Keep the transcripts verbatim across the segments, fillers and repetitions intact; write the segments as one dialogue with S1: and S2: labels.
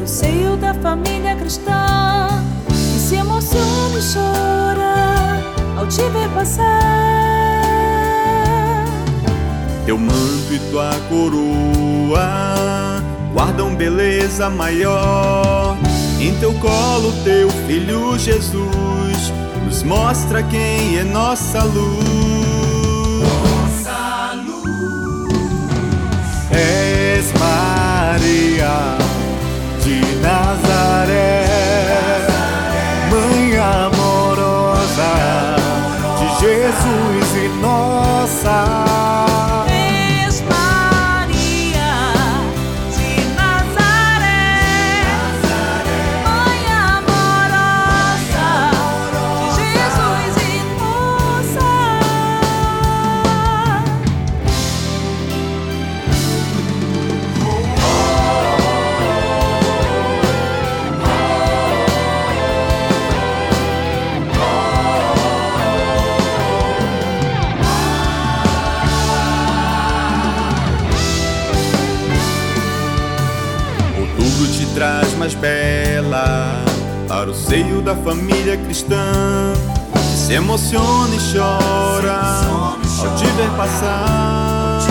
S1: seio da família cristã, que se emociona e chora ao te ver passar.
S2: Teu manto e tua coroa guardam beleza maior. Em teu colo teu filho Jesus nos mostra quem é nossa luz.
S3: Nossa luz.
S2: És Maria de Nazaré, Mãe amorosa de Jesus e nossa. Outubro te traz mais bela para o seio da família cristã, que se emociona e chora ao te ver passar.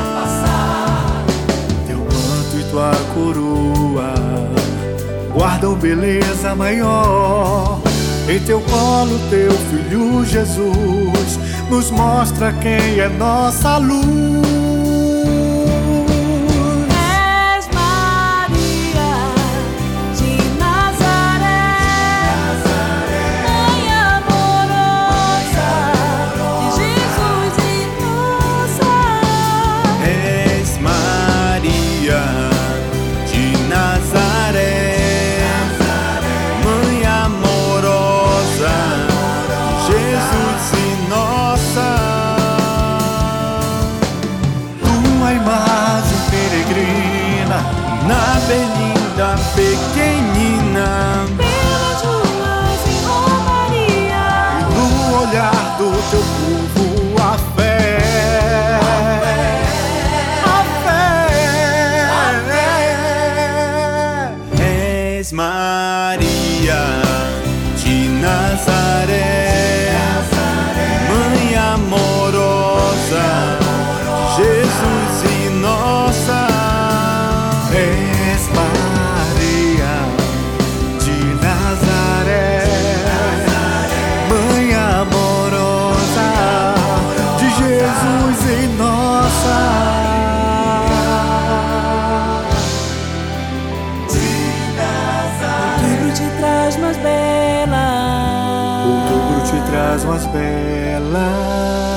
S2: Teu manto e tua coroa guardam beleza maior. Em teu colo teu filho Jesus nos mostra quem é nossa luz. Na berlinda pequenina,
S1: pelas ruas em Romaria,
S2: e no olhar do teu povo a fé, a fé, és Maria de Nazaré, Mãe amorosa de Jesus e nossa. És Maria de Nazaré, Mãe amorosa de Jesus e nossa.
S1: outubro te traz mais bela.
S2: Outubro te traz mais bela.